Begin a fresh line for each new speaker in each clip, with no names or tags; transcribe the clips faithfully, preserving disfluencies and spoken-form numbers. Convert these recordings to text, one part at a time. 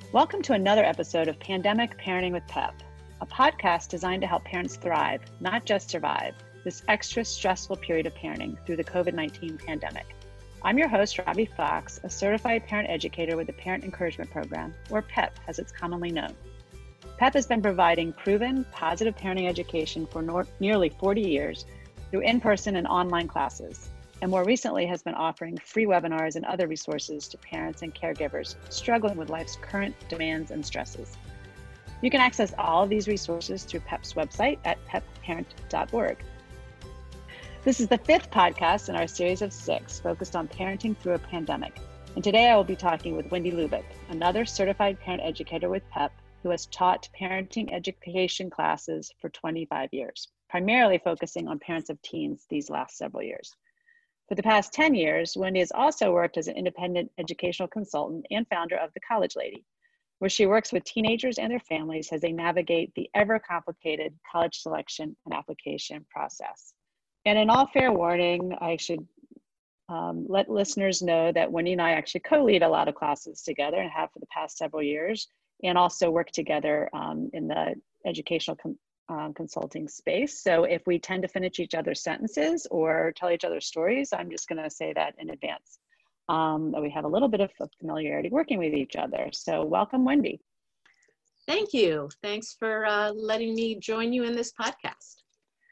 Welcome to another episode of Pandemic Parenting with Pep, a podcast designed to help parents thrive, not just survive, this extra stressful period of parenting through the COVID nineteen pandemic. I'm your host, Robbie Fox, a certified parent educator with the Parent Encouragement Program, or PEP as it's commonly known. PEP has been providing proven, positive parenting education for nor- nearly forty years through in-person and online classes, and more recently has been offering free webinars and other resources to parents and caregivers struggling with life's current demands and stresses. You can access all of these resources through PEP's website at pep parent dot org. This is the fifth podcast in our series of six focused on parenting through a pandemic. And today I will be talking with Wendy Lubick, another certified parent educator with PEP who has taught parenting education classes for twenty-five years, primarily focusing on parents of teens these last several years. For the past ten years, Wendy has also worked as an independent educational consultant and founder of The College Lady, where she works with teenagers and their families as they navigate the ever-complicated college selection and application process. And in all fair warning, I should um, let listeners know that Wendy and I actually co-lead a lot of classes together and have for the past several years, and also work together um, in the educational com- um, consulting space. So if we tend to finish each other's sentences or tell each other stories, I'm just gonna say that in advance. Um, that we have a little bit of familiarity working with each other. So welcome, Wendy.
Thank you. Thanks for uh, letting me join you in this podcast.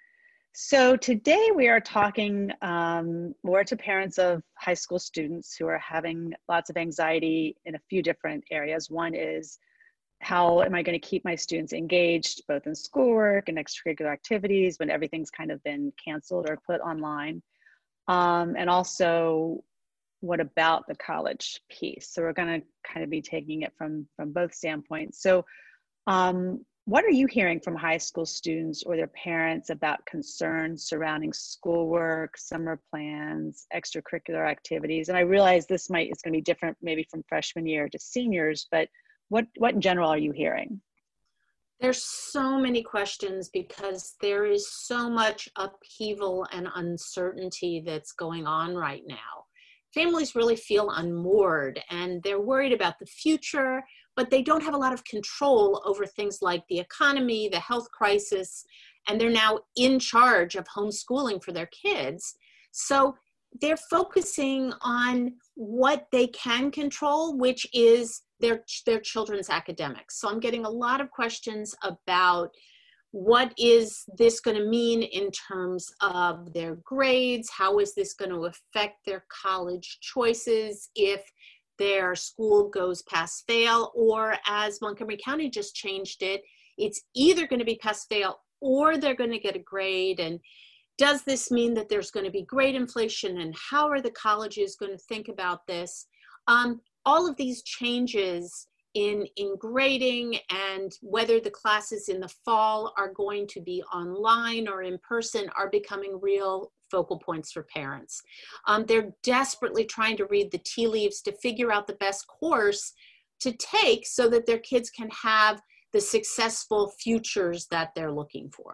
So today we are talking um, more to parents of high school students who are having lots of anxiety in a few different areas. One is, how am I going to keep my students engaged both in schoolwork and extracurricular activities when everything's kind of been canceled or put online? Um, and also, what about the college piece? So we're going to kind of be taking it from, from both standpoints. So um, what are you hearing from high school students or their parents about concerns surrounding schoolwork, summer plans, extracurricular activities? And I realize this might, it's going to be different maybe from freshman year to seniors, but what, what in general are you hearing?
There's so many questions because there is so much upheaval and uncertainty that's going on right now. Families really feel unmoored and they're worried about the future, but they don't have a lot of control over things like the economy, the health crisis, and they're now in charge of homeschooling for their kids. So they're focusing on what they can control, which is their, their children's academics. So I'm getting a lot of questions about what is this going to mean in terms of their grades? How is this going to affect their college choices if their school goes pass fail? Or as Montgomery County just changed it, it's either going to be pass fail or they're going to get a grade. And does this mean that there's going to be grade inflation? And how are the colleges going to think about this? Um, all of these changes in, in grading and whether the classes in the fall are going to be online or in person are becoming real focal points for parents. Um, they're desperately trying to read the tea leaves to figure out the best course to take so that their kids can have the successful futures that they're looking for.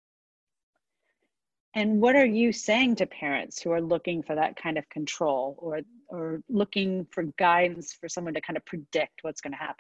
And what are you saying to parents who are looking for that kind of control or, or looking for guidance for someone to kind of predict what's going to happen?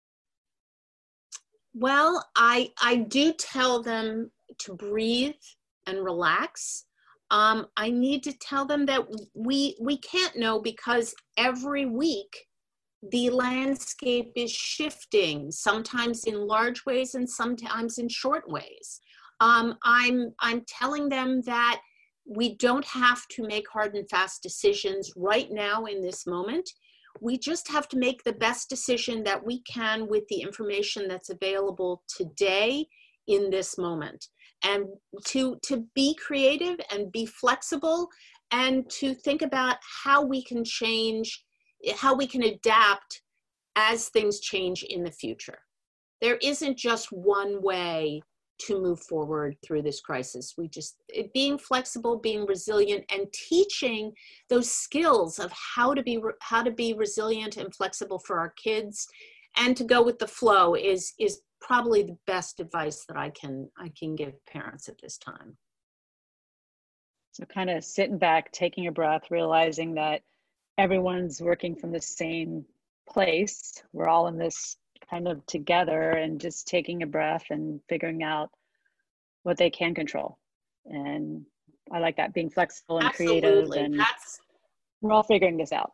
Well, I, I do tell them to breathe and relax. Um, I need to tell them that we, we can't know because every week the landscape is shifting, sometimes in large ways and sometimes in short ways. Um, I'm, I'm telling them that we don't have to make hard and fast decisions right now in this moment. We just have to make the best decision that we can with the information that's available today in this moment. And to, to be creative and be flexible and to think about how we can change, how we can adapt as things change in the future. There isn't just one way to move forward through this crisis. We just, being flexible, being resilient, and teaching those skills of how to be, how to be resilient and flexible for our kids and to go with the flow is, is probably the best advice that I can, I can give parents at this time.
So kind of sitting back, taking a breath, realizing that everyone's working from the same place. We're all in this kind of together and just taking a breath and figuring out what they can control. And I like that, being flexible and
Absolutely.
creative, and
That's
we're all figuring this out.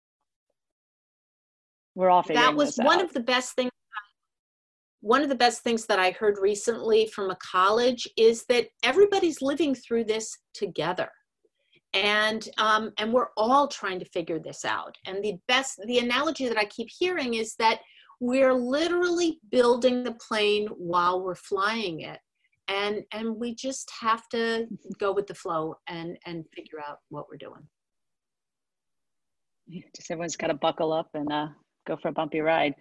We're all figuring
that was
this
one
out.
of the best things. One of the best things that I heard recently from a college is that everybody's living through this together. And um, and we're all trying to figure this out. And the best, the analogy that I keep hearing is that we're literally building the plane while we're flying it. And and we just have to go with the flow and, and figure out what we're doing.
Just everyone's got to buckle up and uh, go for a bumpy ride.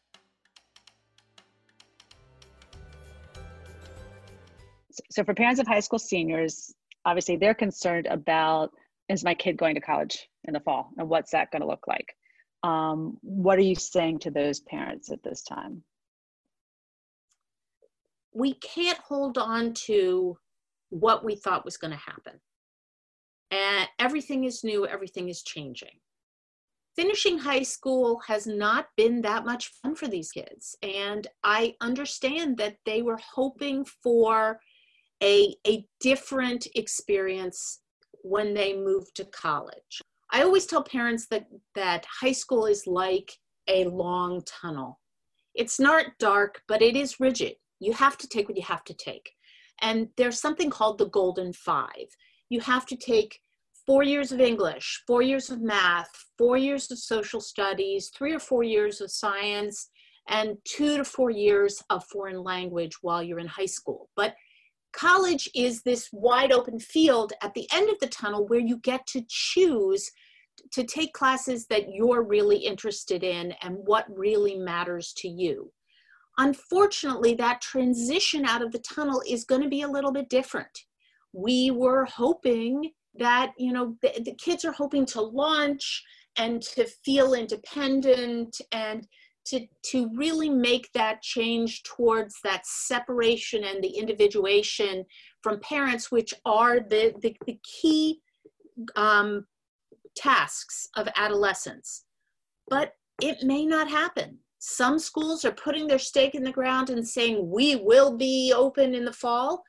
So for parents of high school seniors, obviously they're concerned about, is my kid going to college in the fall, and what's that going to look like? Um, what are you saying to those parents at this time?
We can't hold on to what we thought was going to happen. And everything is new, everything is changing. Finishing high school has not been that much fun for these kids. And I understand that they were hoping for a, a different experience when they moved to college. I always tell parents that, that high school is like a long tunnel. It's not dark, but it is rigid. You have to take what you have to take. And there's something called the Golden Five. You have to take four years of English, four years of math, four years of social studies, three or four years of science, and two to four years of foreign language while you're in high school. But college is this wide open field at the end of the tunnel where you get to choose to take classes that you're really interested in and what really matters to you. Unfortunately, that transition out of the tunnel is going to be a little bit different. We were hoping that, you know, the, the kids are hoping to launch and to feel independent and to, to really make that change towards that separation and the individuation from parents, which are the, the, the key um, tasks of adolescence. But it may not happen. Some schools are putting their stake in the ground and saying, we will be open in the fall.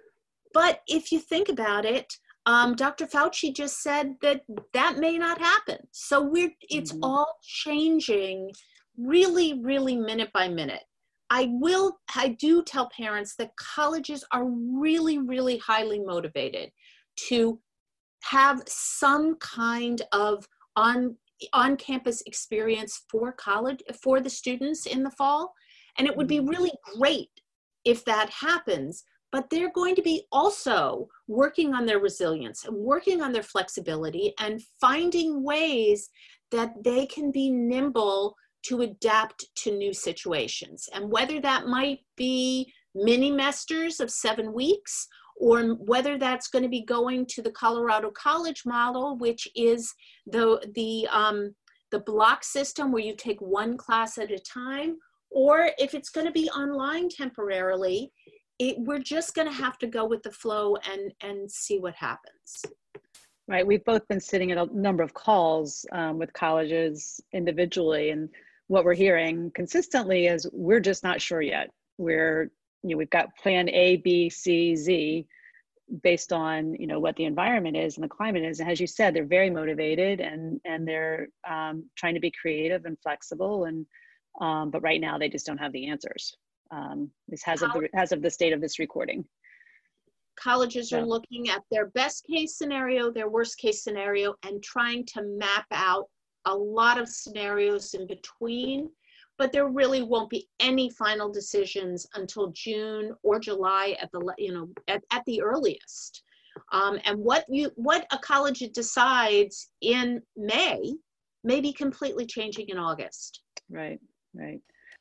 But if you think about it, um, Doctor Fauci just said that that may not happen. So we're, it's mm-hmm. all changing really, really minute by minute. I will, I do tell parents that colleges are really, really highly motivated to have some kind of on on-campus experience for college, for the students in the fall. And it would be really great if that happens, but they're going to be also working on their resilience and working on their flexibility and finding ways that they can be nimble to adapt to new situations. And whether that might be mini-mesters of seven weeks, or whether that's going to be going to the Colorado College model, which is the, the, um, the block system where you take one class at a time, or if it's going to be online temporarily, it, we're just going to have to go with the flow and, and see what happens.
Right. We've both been sitting at a number of calls um, with colleges individually, and what we're hearing consistently is we're just not sure yet. We're You know, we've got plan A, B, C, Z based on, you know, what the environment is and the climate is. And as you said, they're very motivated and, and they're um, trying to be creative and flexible. And, um, but right now they just don't have the answers. Um, this has of the, as of the state of this recording.
Colleges
so.
are looking at their best case scenario, their worst case scenario, and trying to map out a lot of scenarios in between. But there really won't be any final decisions until June or July at the, you know, at, at the earliest. Um, and what you, what a college decides in May may be completely changing in August.
Right, right.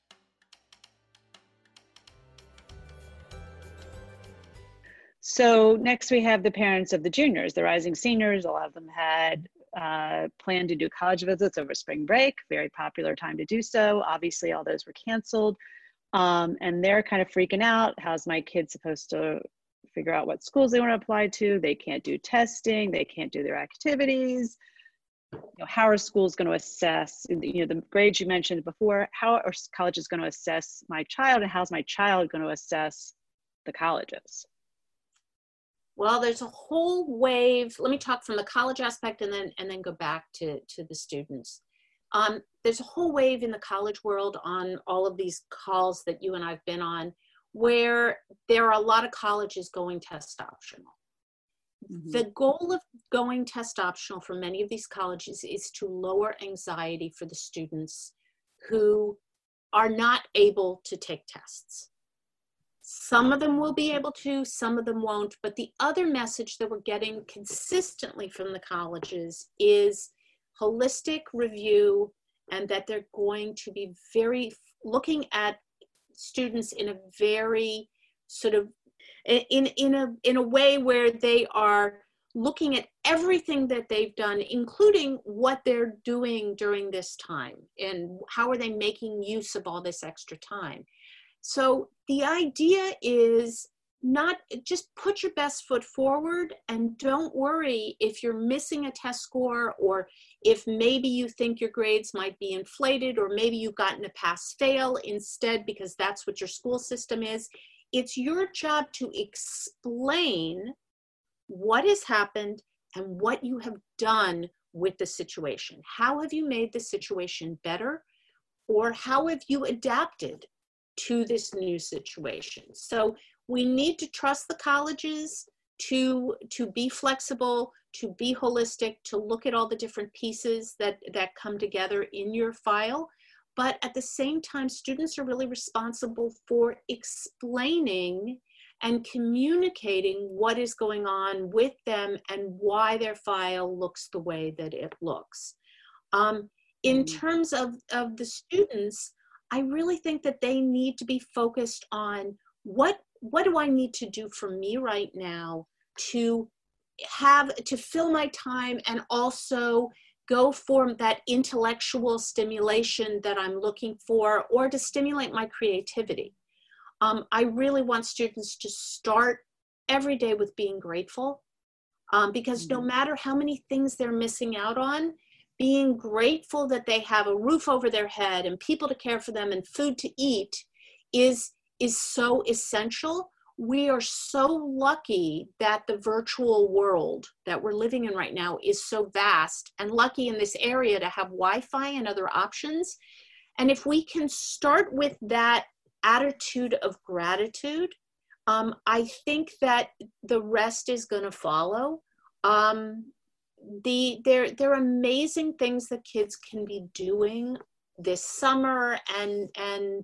So next we have the parents of the juniors, the rising seniors. A lot of them had uh, planned to do college visits over spring break, very popular time to do so. Obviously all those were canceled. Um, and they're kind of freaking out. How's my kid supposed to figure out what schools they want to apply to? They can't do testing, they can't do their activities. you know, how are schools going to assess, you know, the grades you mentioned before, how are colleges going to assess my child, and how's my child going to assess the colleges?
Well, there's a whole wave. Let me talk from the college aspect and then and then go back to, to the students. Um, there's a whole wave in the college world on all of these calls that you and I've been on, where there are a lot of colleges going test optional. Mm-hmm. The goal of going test optional for many of these colleges is to lower anxiety for the students who are not able to take tests. Some of them will be able to, some of them won't. But the other message that we're getting consistently from the colleges is holistic review, and that they're going to be very looking at students in a very sort of in in a in a way where they are looking at everything that they've done, including what they're doing during this time and how are they making use of all this extra time. So the idea is not just put your best foot forward, and don't worry if you're missing a test score, or if maybe you think your grades might be inflated, or maybe you've gotten a pass fail instead because that's what your school system is. It's your job to explain what has happened and what you have done with the situation. How have you made the situation better, or how have you adapted to this new situation? So we need to trust the colleges to, to be flexible, to be holistic, to look at all the different pieces that, that come together in your file. But at the same time, students are really responsible for explaining and communicating what is going on with them and why their file looks the way that it looks. Um, in terms of, of the students, I really think that they need to be focused on what, what do I need to do for me right now to have, to fill my time and also go for that intellectual stimulation that I'm looking for, or to stimulate my creativity. Um, I really want students to start every day with being grateful, um, because no matter how many things they're missing out on, being grateful that they have a roof over their head and people to care for them and food to eat is, is so essential. We are so lucky that the virtual world that we're living in right now is so vast, and lucky in this area to have Wi-Fi and other options. And if we can start with that attitude of gratitude, um, I think that the rest is going to follow. Um, the there there are amazing things that kids can be doing this summer and and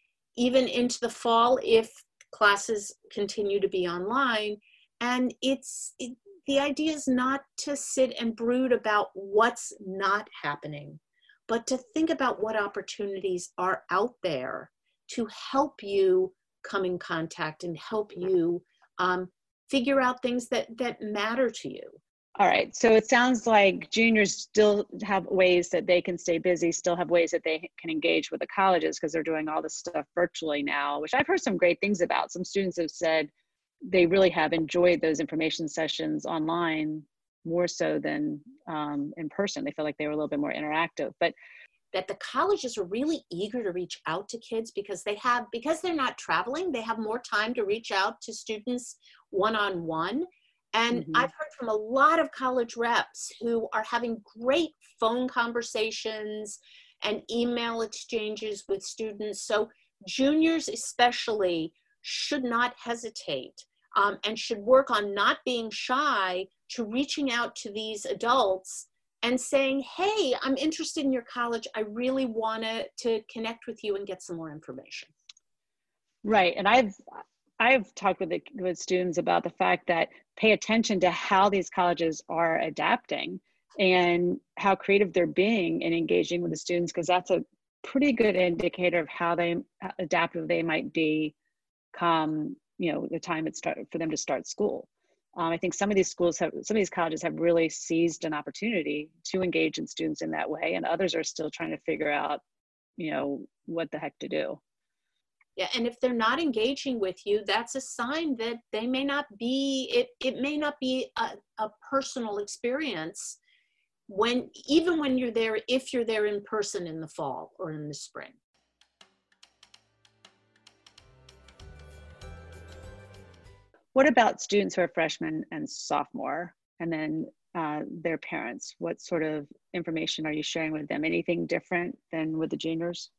even into the fall if classes continue to be online. And it's it, the idea is not to sit and brood about what's not happening, but to think about what opportunities are out there to help you come in contact and help you um, figure out things that that matter to you.
All right, so it sounds like juniors still have ways that they can stay busy, still have ways that they can engage with the colleges because they're doing all this stuff virtually now, which I've heard some great things about. Some students have said they really have enjoyed those information sessions online more so than um, in person. They feel like they were a little bit more interactive. But
that the colleges are really eager to reach out to kids because they have, because they're not traveling, they have more time to reach out to students one-on-one. And mm-hmm. I've heard from a lot of college reps who are having great phone conversations and email exchanges with students. So juniors especially should not hesitate um, and should work on not being shy to reaching out to these adults and saying, hey, I'm interested in your college. I really want to connect with you and get some more information.
Right. And I've I've talked with the, with students about the fact that pay attention to how these colleges are adapting and how creative they're being in engaging with the students, because that's a pretty good indicator of how they how adaptive they might be come, you know, the time it's start for them to start school. Um, I think some of these schools have, some of these colleges have really seized an opportunity to engage in students in that way, and others are still trying to figure out, you know, what the heck to do.
Yeah, and if they're not engaging with you, that's a sign that they may not be, it, it may not be a, a personal experience when, even when you're there, if you're there in person in the fall or in the spring.
What about students who are freshmen and sophomore, and then uh, their parents? What sort of information are you sharing with them? Anything different than with the juniors?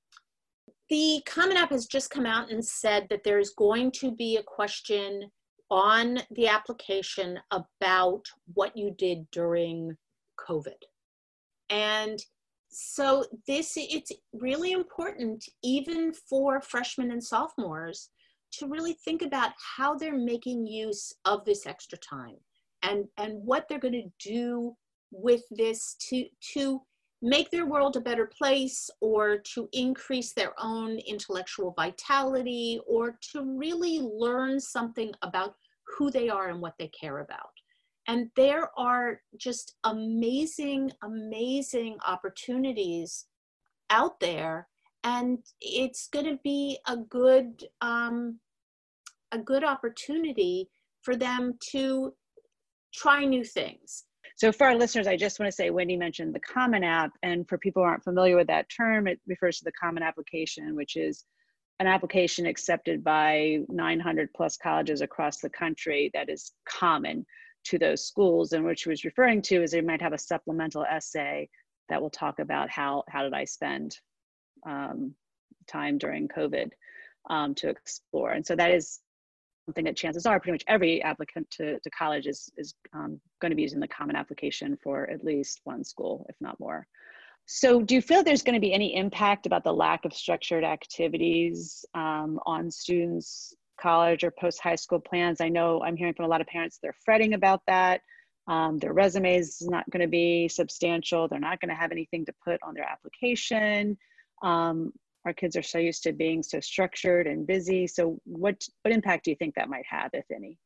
The Common App has just come out and said that there's going to be a question on the application about what you did during COVID. And so this, it's really important, even for freshmen and sophomores, to really think about how they're making use of this extra time and, and what they're going to do with this to, to make their world a better place, or to increase their own intellectual vitality, or to really learn something about who they are and what they care about. And there are just amazing, amazing opportunities out there. And it's going to be a good, um, a good opportunity for them to try new things.
So for our listeners, I just want to say, Wendy mentioned the Common App, and for people who aren't familiar with that term, it refers to the Common Application, which is an application accepted by nine hundred plus colleges across the country that is common to those schools, and which she was referring to is they might have a supplemental essay that will talk about how, how did I spend um, time during COVID um, to explore. And so that is something that chances are pretty much every applicant to, to college is, is um, going to be using the Common Application for at least one school, if not more. So do you feel there's going to be any impact about the lack of structured activities um, on students' college or post-high school plans? I know I'm hearing from a lot of parents, they're fretting about that. Um, their resume is not going to be substantial. They're not going to have anything to put on their application. Um, Our kids are so used to being so structured and busy. So what, what impact do you think that might have, if any?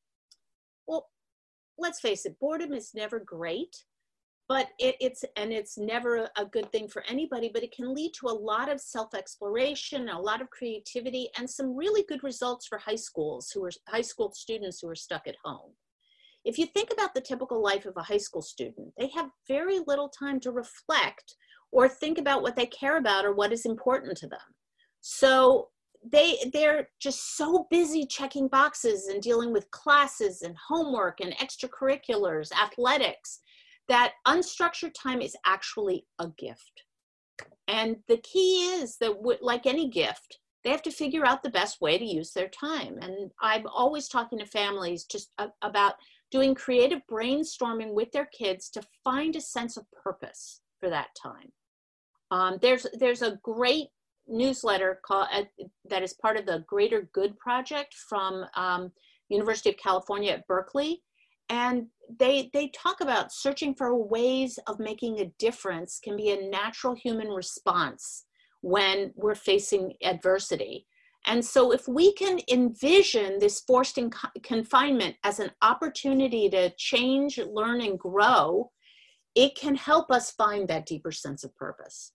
Well, let's face it, boredom is never great, but it, it's, and it's never a good thing for anybody, but it can lead to a lot of self-exploration, a lot of creativity, and some really good results for high schools who are, high school students who are stuck at home. If you think about the typical life of a high school student, they have very little time to reflect or think about what they care about or what is important to them. So they, they're just so busy checking boxes and dealing with classes and homework and extracurriculars, athletics, that unstructured time is actually a gift. And the key is that, like any gift, they have to figure out the best way to use their time. And I'm always talking to families just about doing creative brainstorming with their kids to find a sense of purpose for that time. Um, there's, there's a great newsletter called, uh, that is part of the Greater Good Project from um, University of California at Berkeley. And they, they talk about searching for ways of making a difference can be a natural human response when we're facing adversity. And so if we can envision this forced confinement as an opportunity to change, learn, and grow, it can help us find that deeper sense of purpose.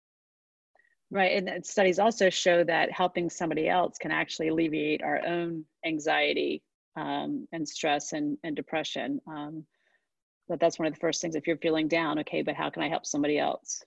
Right, and studies also show that helping somebody else can actually alleviate our own anxiety um, and stress and, and depression. Um, but that's one of the first things, if you're feeling down, okay, but how can I help somebody else?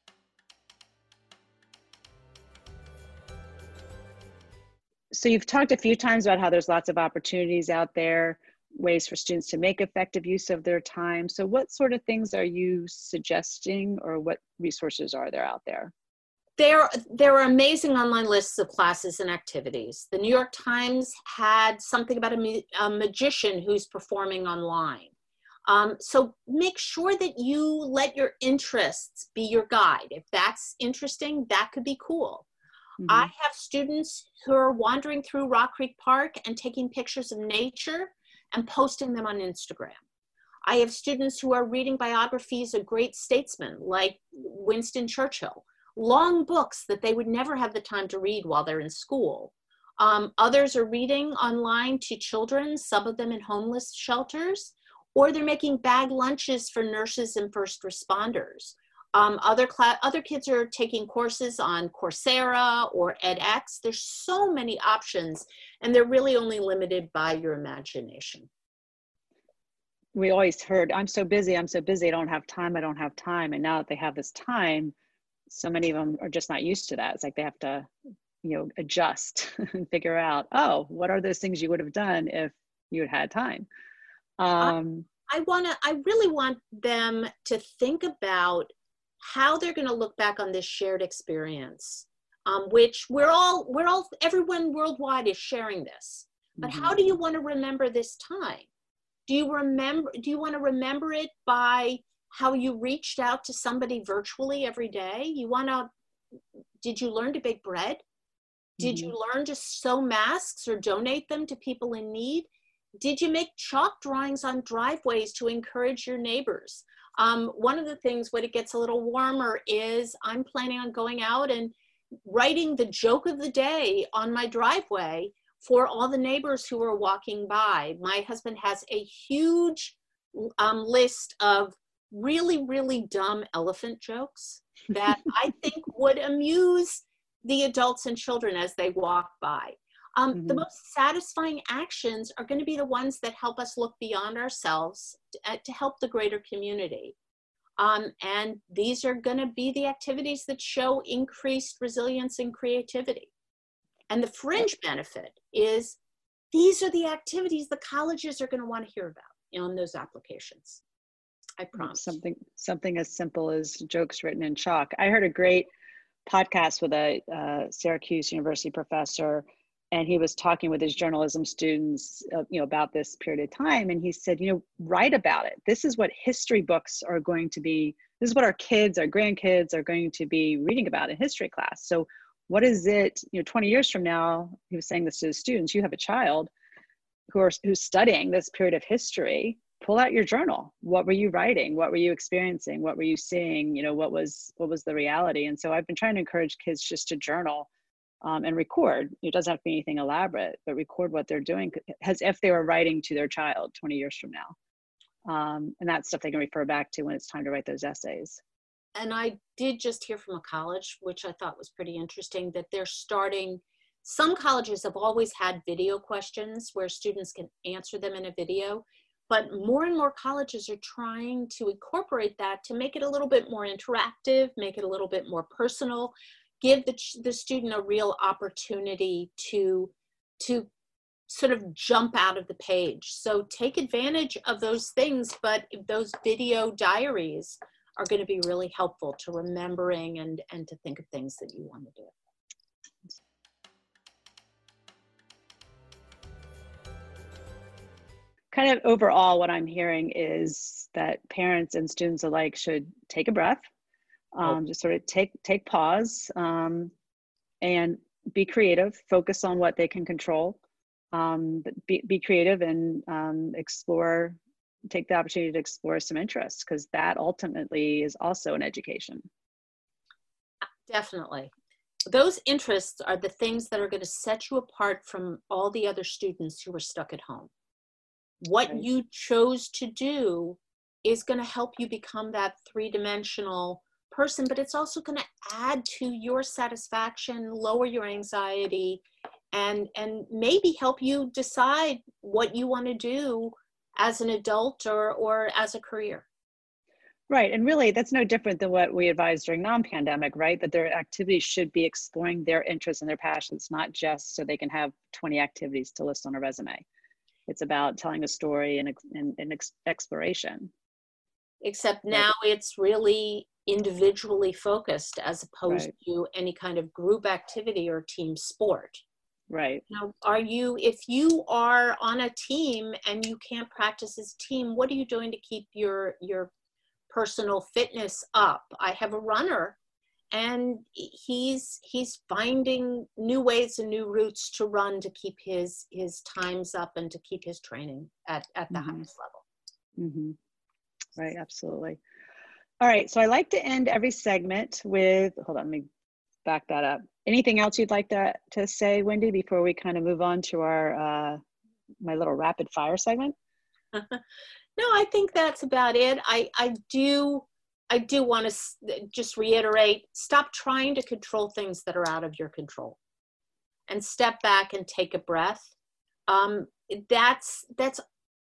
So you've talked a few times about how there's lots of opportunities out there, ways for students to make effective use of their time. So what sort of things are you suggesting, or what resources are there out there?
There, there are amazing online lists of classes and activities. The New York Times had something about a, a magician who's performing online. Um, so make sure that you let your interests be your guide. If that's interesting, that could be cool. Mm-hmm. I have students who are wandering through Rock Creek Park and taking pictures of nature and posting them on Instagram. I have students who are reading biographies of great statesmen like Winston Churchill, long books that they would never have the time to read while they're in school. Um, others are reading online to children, some of them in homeless shelters, or they're making bag lunches for nurses and first responders. Um, other, cl- other kids are taking courses on Coursera or edX. There's so many options, and they're really only limited by your imagination.
we always heard, I'm so busy, I'm so busy, I don't have time, I don't have time. And now that they have this time, so many of them are just not used to that. It's like they have to, you know, adjust and figure out, oh, what are those things you would have done if you had had time? Um,
I, I want to, I really want them to think about how they're going to look back on this shared experience, um, which we're all, we're all, everyone worldwide is sharing this. But
mm-hmm.
how do you want to remember this time? Do you remember, do you want to remember it by how you reached out to somebody virtually every day? You want to, did you learn to bake bread? Did mm-hmm. you learn to sew masks or donate them to people in need? Did you make chalk drawings on driveways to encourage your neighbors? Um, one of the things when it gets a little warmer is I'm planning on going out and writing the joke of the day on my driveway for all the neighbors who are walking by. My husband has a huge um, list of really, really dumb elephant jokes that I think would amuse the adults and children as they walk by. Um, mm-hmm. The most satisfying actions are going to be the ones that help us look beyond ourselves to, to help the greater community. Um, and these are going to be the activities that show increased resilience and creativity. And the fringe benefit is these are the activities the colleges are going to want to hear about on those applications. I promise.
Something, something as simple as jokes written in chalk. I heard a great podcast with a uh, Syracuse University professor, and he was talking with his journalism students, uh, you know, about this period of time. And he said, you know, write about it. This is what history books are going to be. This is what our kids, our grandkids are going to be reading about in history class. So what is it, you know, twenty years from now, he was saying this to the students, you have a child who are, who's studying this period of history, pull out your journal. What were you writing? What were you experiencing? What were you seeing? You know, what was, what was the reality? And so I've been trying to encourage kids just to journal um, and record. It doesn't have to be anything elaborate, but record what they're doing as if they were writing to their child twenty years from now. Um, and that's stuff they can refer back to when it's time to write those essays.
And I did just hear from a college, which I thought was pretty interesting, that they're starting, some colleges have always had video questions where students can answer them in a video, but more and more colleges are trying to incorporate that to make it a little bit more interactive, make it a little bit more personal, give the, the student a real opportunity to, to sort of jump out of the page. So take advantage of those things, but those video diaries are going to be really helpful to remembering and, and to think of things that you want to do.
Kind of overall, what I'm hearing is that parents and students alike should take a breath, um, oh. just sort of take, take pause um, and be creative, focus on what they can control, um, but be, be creative and um, explore take the opportunity to explore some interests, because that ultimately is also an education.
Definitely. Those interests are the things that are going to set you apart from all the other students who are stuck at home. What right. you chose to do is going to help you become that three-dimensional person, but it's also going to add to your satisfaction, lower your anxiety, and, and maybe help you decide what you want to do as an adult or, or as a career.
Right, and really that's no different than what we advised during non-pandemic, right? That their activities should be exploring their interests and their passions, not just so they can have twenty activities to list on a resume. It's about telling a story and, and, and ex exploration.
Except now right. it's really individually focused as opposed right. to any kind of group activity or team sport.
Right.
Now, are you, if you are on a team and you can't practice as a team, what are you doing to keep your, your personal fitness up? I have a runner and he's, he's finding new ways and new routes to run to keep his, his times up and to keep his training at, at the mm-hmm. highest level.
Mm-hmm. Right. Absolutely. All right. So I like to end every segment with, hold on, let me back that up. Anything else you'd like to, to say, Wendy, before we kind of move on to our, uh, my little rapid fire segment?
No, I think that's about it. I, I do, I do want to just reiterate, stop trying to control things that are out of your control and step back and take a breath. Um, that's, that's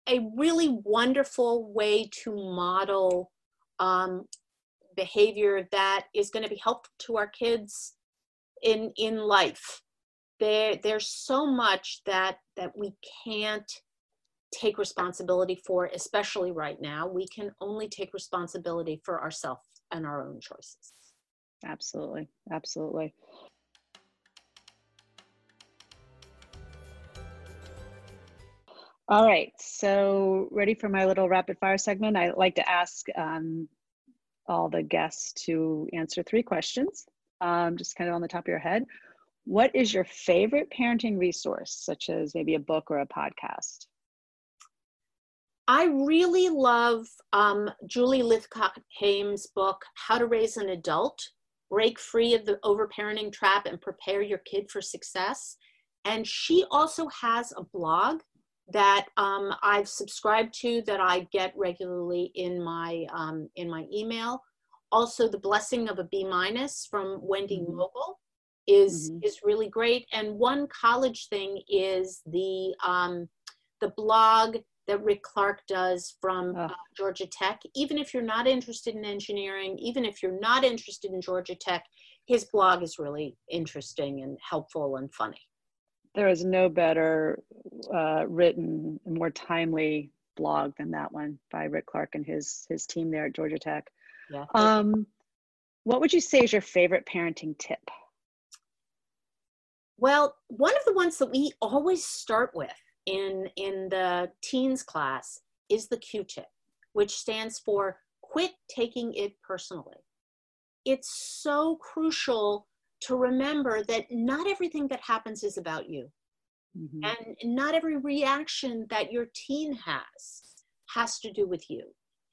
a really wonderful way to model um, behavior that is going to be helpful to our kids in in life. There, there's so much that that we can't take responsibility for, especially right now. We can only take responsibility for ourselves and our own choices.
Absolutely, absolutely. All right, so ready for my little rapid fire segment? I like to ask um, all the guests to answer three questions, um, just kind of on the top of your head. What is your favorite parenting resource, such as maybe a book or a podcast?
I really love um, Julie Lythcott-Haim's book, How to Raise an Adult, Break Free of the Overparenting Trap and Prepare Your Kid for Success. And she also has a blog that um, I've subscribed to, that I get regularly in my um, in my email. Also, The Blessing of a B minus from Wendy
Mm-hmm.
Mogul is
Mm-hmm.
is really great. And one college thing is the um, the blog that Rick Clark does from
Oh.
uh, Georgia Tech. Even if you're not interested in engineering, even if you're not interested in Georgia Tech, his blog is really interesting and helpful and funny.
There is no better uh, written, more timely blog than that one by Rick Clark and his his team there at Georgia Tech.
Yeah.
Um, what would you say is your favorite parenting tip?
Well, one of the ones that we always start with in, in the teens class is the Q-tip, which stands for quit taking it personally. It's so crucial to remember that not everything that happens is about you. Mm-hmm. And not every reaction that your teen has has to do with you.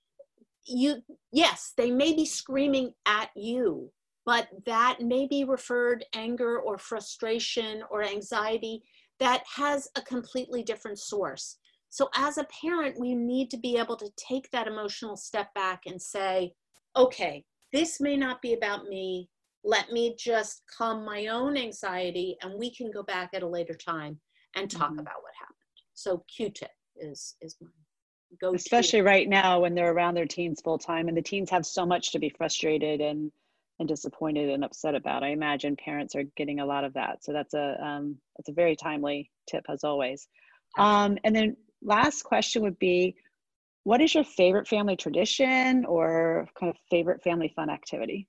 You, yes, they may be screaming at you, but that may be referred anger or frustration or anxiety that has a completely different source. So as a parent, we need to be able to take that emotional step back and say, okay, this may not be about me. Let me just calm my own anxiety, and we can go back at a later time and talk mm-hmm. about what happened. So Q-tip is, is my go-to.
Especially right now when they're around their teens full time, and the teens have so much to be frustrated and, and disappointed and upset about. I imagine parents are getting a lot of that. So that's a, um, that's a very timely tip as always. Um, and then last question would be, what is your favorite family tradition or kind of favorite family fun activity?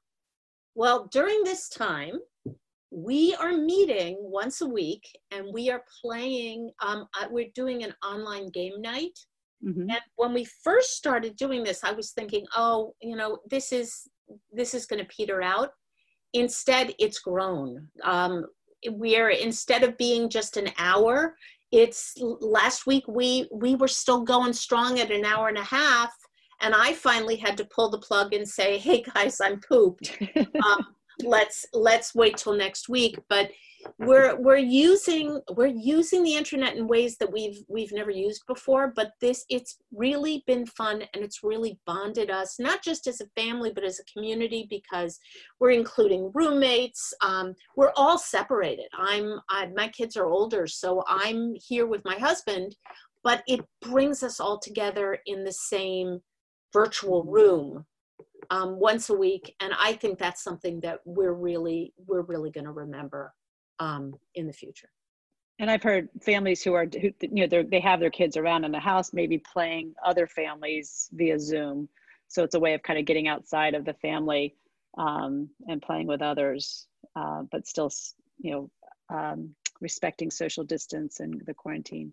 Well, during this time, we are meeting once a week, and we are playing, um, we're doing an online game night. Mm-hmm. And when we first started doing this, I was thinking, oh, you know, this is, this is going to peter out. Instead, it's grown. Um, we are, instead of being just an hour, it's last week, we, we were still going strong at an hour and a half. And I finally had to pull the plug and say, hey guys, I'm pooped. um, let's, let's wait till next week. But we're, we're using, we're using the internet in ways that we've, we've never used before, but this, it's really been fun, and it's really bonded us, not just as a family, but as a community, because we're including roommates. Um, we're all separated. I'm, I, my kids are older, so I'm here with my husband, but it brings us all together in the same virtual room um, once a week. And I think that's something that we're really, we're really going to remember um, in the future.
And I've heard families who are, who, you know, they have their kids around in the house, maybe playing other families via Zoom. So it's a way of kind of getting outside of the family um, and playing with others, uh, but still, you know, um, respecting social distance and the quarantine.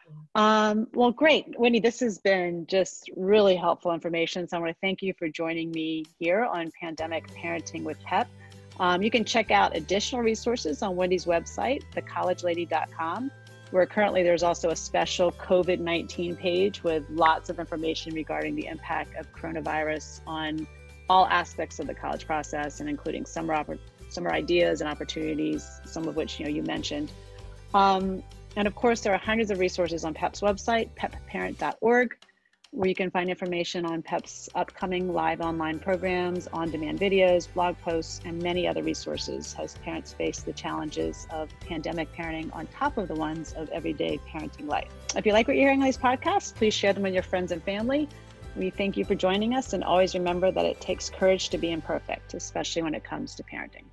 Um, well, great. Wendy, this has been just really helpful information. So I want to thank you for joining me here on Pandemic Parenting with PEP. Um, you can check out additional resources on Wendy's website, the college lady dot com, where currently there's also a special COVID nineteen page with lots of information regarding the impact of coronavirus on all aspects of the college process, and including summer, summer ideas and opportunities, some of which, you know, you mentioned. Um, And of course, there are hundreds of resources on PEP's website, pep parent dot org. where you can find information on P E P's upcoming live online programs, on-demand videos, blog posts, and many other resources as parents face the challenges of pandemic parenting on top of the ones of everyday parenting life. If you like what you're hearing on these podcasts, please share them with your friends and family. We thank you for joining us, and always remember that it takes courage to be imperfect, especially when it comes to parenting.